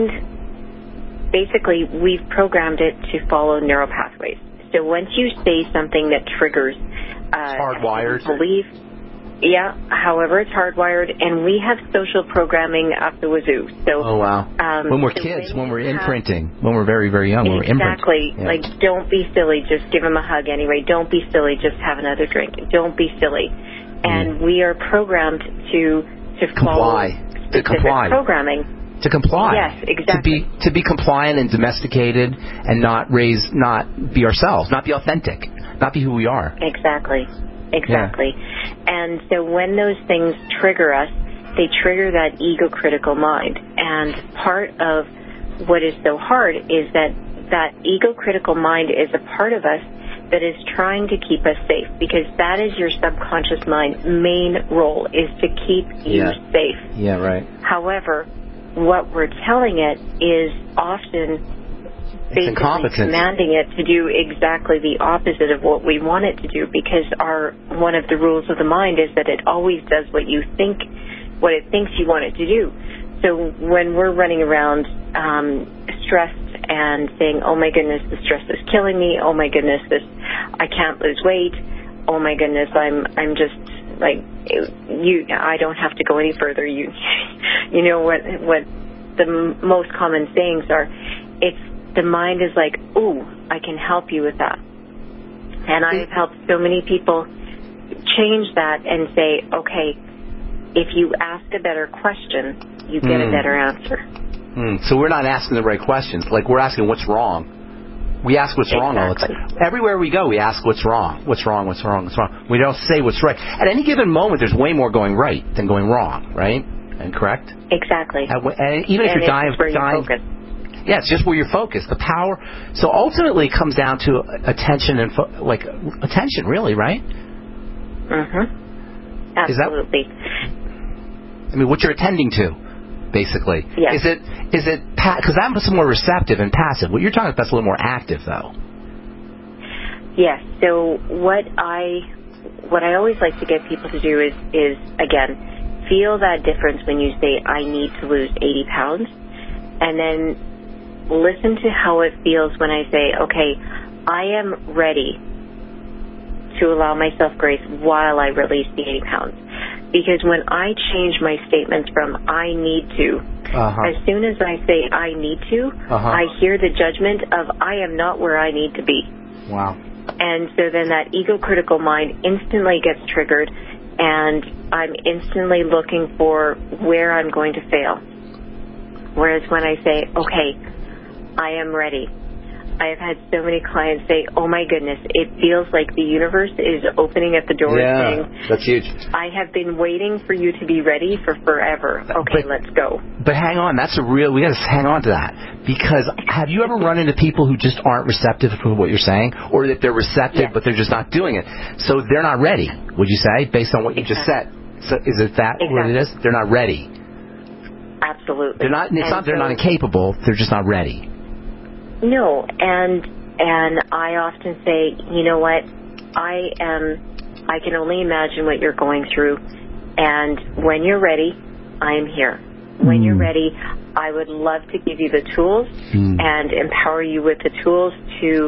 mind, basically, we've programmed it to follow neural pathways. So once you say something that triggers uh, hardwired belief, yeah. However, it's hardwired, and we have social programming up the wazoo. So, oh wow! Um, when we're kids, when we're imprinting, have, when we're very, very young, when we're imprinting. Exactly. Yeah. Like, don't be silly. Just give him a hug anyway. Don't be silly. Just have another drink. Don't be silly. And mm. we are programmed to to comply. follow To comply. programming. To comply. Yes, exactly. To be to be compliant and domesticated, and not raise, not be ourselves, not be authentic, not be who we are. Exactly. Exactly. Yeah. And so when those things trigger us, they trigger that ego-critical mind. And part of what is so hard is that that ego-critical mind is a part of us that is trying to keep us safe, because that is your subconscious mind's main role, is to keep you yeah. safe. Yeah, right. However, what we're telling it is often basically commanding it to do exactly the opposite of what we want it to do, because our one of the rules of the mind is that it always does what you think, what it thinks you want it to do. So when we're running around um, stressed and saying, "Oh my goodness, the stress is killing me. Oh my goodness, this I can't lose weight. Oh my goodness, I'm I'm just like you. I don't have to go any further." You, you know what what the m- most common sayings are. It's the mind is like, "Ooh, I can help you with that." And I have helped so many people change that and say, "Okay, if you ask a better question, you get mm. a better answer." Mm. So we're not asking the right questions. Like, we're asking what's wrong. We ask what's exactly. wrong all the time. Everywhere we go, we ask what's wrong. What's wrong? What's wrong? What's wrong? We don't say what's right. At any given moment, there's way more going right than going wrong, right? And correct? Exactly. And, and even if and you're dying, where dying you focus. yeah, it's just where you're focused. The power. So ultimately, it comes down to attention and fo- like attention, really, right? Mhm. Absolutely. Is that, I mean, what you're attending to. Basically, yes. is it is it because pa- I'm more receptive and passive? What you're talking about is a little more active, though. Yes. So what I what I always like to get people to do is is again feel that difference when you say I need to lose eighty pounds, and then listen to how it feels when I say, okay, I am ready to allow myself grace while I release the eighty pounds. Because when I change my statements from I need to, uh-huh. as soon as I say I need to, uh-huh. I hear the judgment of I am not where I need to be. Wow. And so then that ego-critical mind instantly gets triggered, and I'm instantly looking for where I'm going to fail. Whereas when I say, okay, I am ready, I have had so many clients say, oh my goodness, it feels like the universe is opening at the door yeah, saying, that's huge. I have been waiting for you to be ready for forever. Okay, but, let's go. But hang on, that's a real, we got to hang on to that. Because have you ever run into people who just aren't receptive to what you're saying? Or that they're receptive, yes. but they're just not doing it? So they're not ready, would you say, based on what you exactly. just said? So is it that exactly. what it is? They're not ready. Absolutely. They're not, it's and not they're so, not incapable, they're just not ready. No, and and I often say, you know what, I am, I can only imagine what you're going through, and when you're ready, I am here. When mm. you're ready, I would love to give you the tools mm. and empower you with the tools to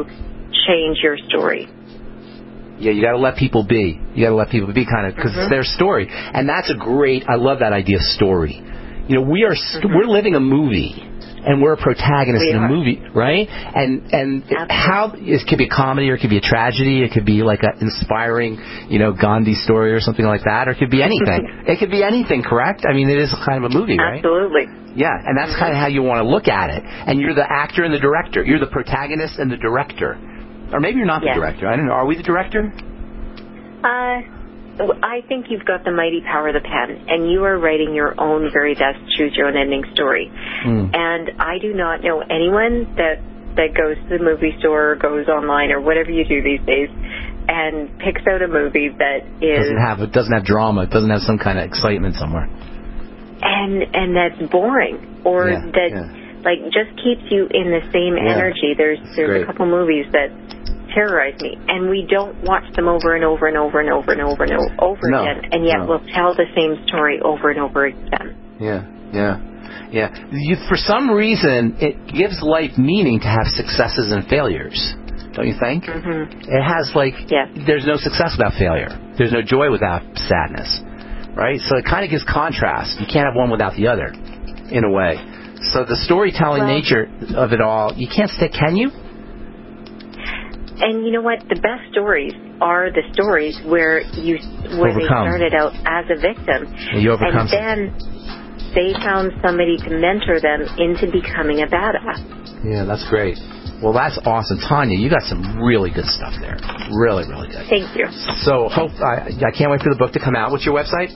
change your story. Yeah, you got to let people be. You got to let people be, kind of, because mm-hmm. it's their story, and that's a great. I love that idea of story. You know, we are mm-hmm. we're living a movie, and we're a protagonist we in a are. movie, right? And and Absolutely. how it could be a comedy, or it could be a tragedy, it could be like an inspiring, you know, Gandhi story or something like that, or it could be anything. It could be anything, correct? I mean, it is kind of a movie, right? Absolutely. Yeah, and that's mm-hmm. kind of how you want to look at it. And you're the actor and the director. You're the protagonist and the director. Or maybe you're not the yes. director. I don't know. Are we the director? Uh, I think you've got the mighty power of the pen, and you are writing your own very best choose your own ending story. Mm. And I do not know anyone that that goes to the movie store or goes online or whatever you do these days and picks out a movie that is doesn't have it doesn't have drama. It doesn't have some kind of excitement somewhere. And and that's boring or yeah, that yeah. like just keeps you in the same yeah. energy. There's there's great. a couple movies that terrorize me, and we don't watch them over and over and over and over and over and over no, again, and yet no. we'll tell the same story over and over again. Yeah, yeah, yeah. You, for some reason, it gives life meaning to have successes and failures. Don't you think? Mm-hmm. It has, like, yes. there's no success without failure. There's no joy without sadness, right? So it kind of gives contrast. You can't have one without the other, in a way. So the storytelling well, nature of it all, you can't stick, can you? And you know what? The best stories are the stories where you where overcome. they started out as a victim, and, you overcome and then they found somebody to mentor them into becoming a badass. Yeah, that's great. Well, that's awesome, Tanya. You got some really good stuff there. Really, really good. Thank you. So, hope I, I can't wait for the book to come out. What's your website?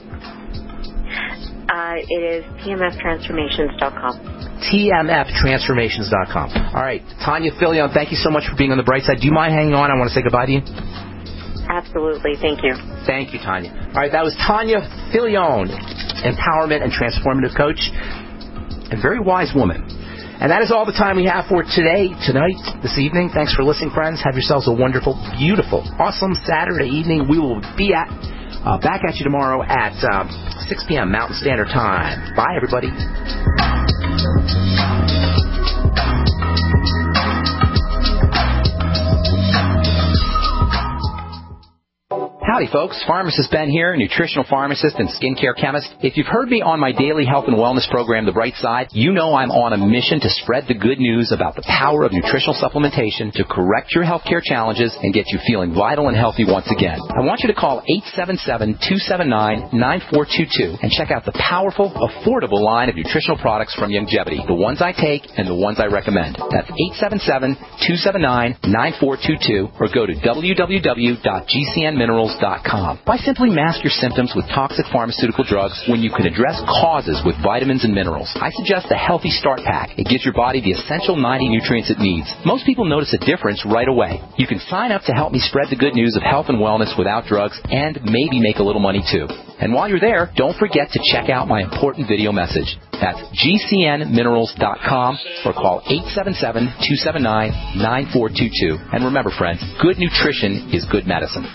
Uh, it is T M F transformations dot com. T M F transformations dot com. All right. Tanya Filion, thank you so much for being on the bright side. Do you mind hanging on? I want to say goodbye to you. Absolutely. Thank you. Thank you, Tanya. All right. That was Tanya Filion, empowerment and transformative coach, and very wise woman. And that is all the time we have for today, tonight, this evening. Thanks for listening, friends. Have yourselves a wonderful, beautiful, awesome Saturday evening. We will be at uh, back at you tomorrow at uh, six p.m. Mountain Standard Time. Bye, everybody. Howdy, folks. Pharmacist Ben here, nutritional pharmacist and skincare chemist. If you've heard me on my daily health and wellness program, The Bright Side, you know I'm on a mission to spread the good news about the power of nutritional supplementation to correct your healthcare challenges and get you feeling vital and healthy once again. I want you to call eight seven seven, two seven nine, nine four two two and check out the powerful, affordable line of nutritional products from Youngevity, the ones I take and the ones I recommend. That's eight seven seven, two seven nine, nine four two two or go to w w w dot g c n minerals dot com. Why simply mask your symptoms with toxic pharmaceutical drugs when you can address causes with vitamins and minerals? I suggest the Healthy Start Pack. It gives your body the essential ninety nutrients it needs. Most people notice a difference right away. You can sign up to help me spread the good news of health and wellness without drugs and maybe make a little money too. And while you're there, don't forget to check out my important video message. That's g c n minerals dot com or call eight seven seven, two seven nine, nine four two two. And remember, friends, good nutrition is good medicine.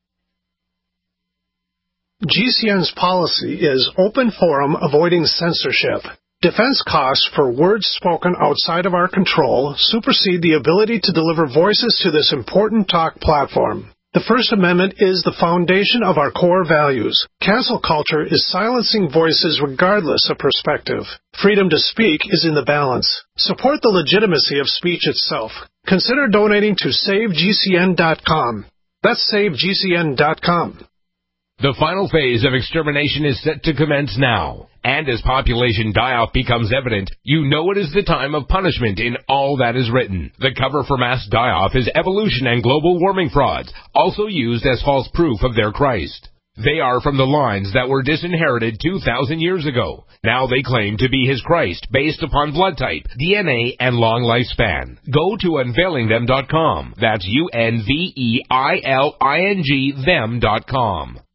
G C N's policy is open forum, avoiding censorship. Defense costs for words spoken outside of our control supersede the ability to deliver voices to this important talk platform. The First Amendment is the foundation of our core values. Cancel culture is silencing voices regardless of perspective. Freedom to speak is in the balance. Support the legitimacy of speech itself. Consider donating to save g c n dot com. That's save g c n dot com. The final phase of extermination is set to commence now. And as population die-off becomes evident, you know it is the time of punishment in all that is written. The cover for mass die-off is evolution and global warming frauds, also used as false proof of their Christ. They are from the lines that were disinherited two thousand years ago. Now they claim to be his Christ based upon blood type, D N A, and long lifespan. Go to unveiling them dot com. That's U N V E I L I N G them dot com.